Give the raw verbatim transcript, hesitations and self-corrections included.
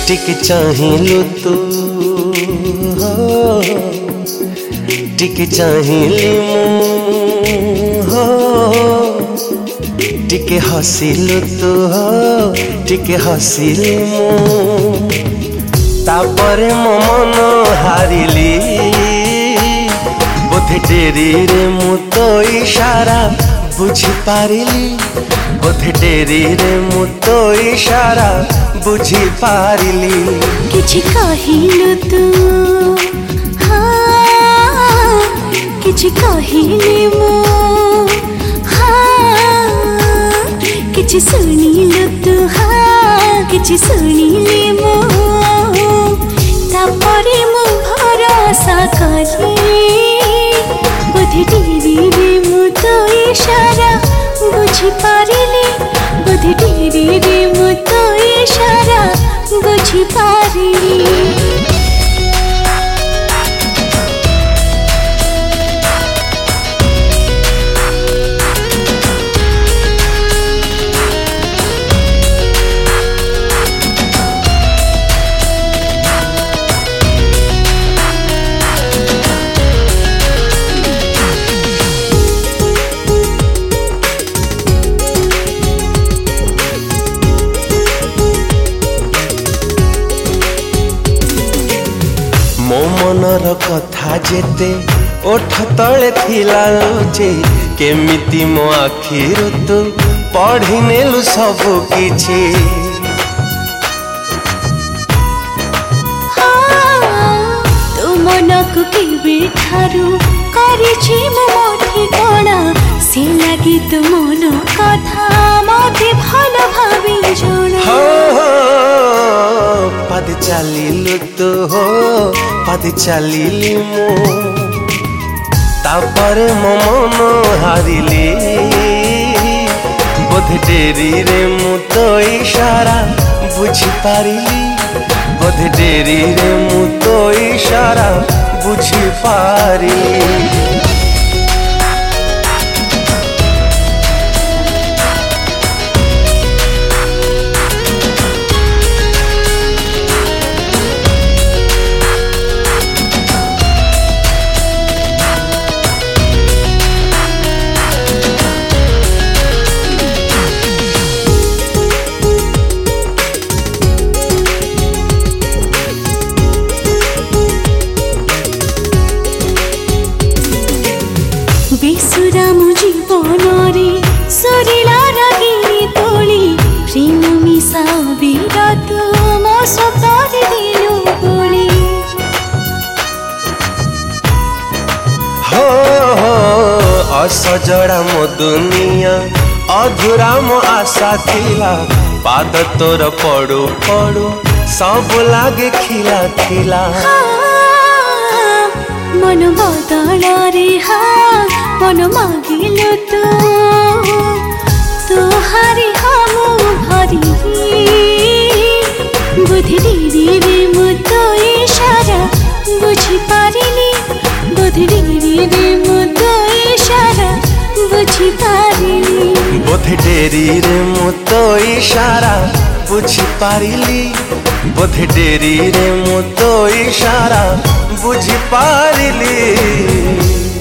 टिके चाहिलु तू हो टिके चाहिली हो टिके हसिलु तू हो टिके हसिली तापरे मो मन हारिली बोधे डेरी रे मु तो इशारा बुझी पारिली बोधे डेरी रे मु तो इशारा बुझी पारिली किछि कहिलु तू हाँ किछि कहिली मु हाँ किछि सुनिलु तू हाँ किछि सुनिली मु तापरे मु भरोसा करी बोधे डेरी रे मु तो इशारा बुझी पारिली बोधे डेरी रे मु तो इशारा बुझी पारिली मो मनर कथा जेते ओठ तले थिला जे केमिति मो आखिरु तू पढ़ी नेलु सब किछि तू मनकु केबे ठारू करिछि मो ठिकाना से लागि तू मन कथा मते भल भाबी जणा पद चलिलु तू हो पद चलिली मो तापर मो मन हारिली बोधे डेरी रे मु तो इशारा बुझी पारिली बोधे डेरी रे मु तो इशारा बुझी पारिली बेसुरा मु जीवन रे सरिला रागिनी तोली प्रेम मिसा विरत मो स्वप्न दिलु बोली हो हो असजड़ा मो दुनिया अधूरा मो आशा थिला पाद तोर पड़ू पड़ू सब लागे खिला खिला मन बदल रे हाँ मन मागिलु तू तोहारी हमु भरी बोधे डेरी रे मु तो इशारा बुझी पारिली बोधे डेरी रे मु तो इशारा बुझी पारिली बोधे डेरी रे मु तो इशारा बुझी पारिली बोधे डेरी रे मु तो इशारा बुझी पारिली।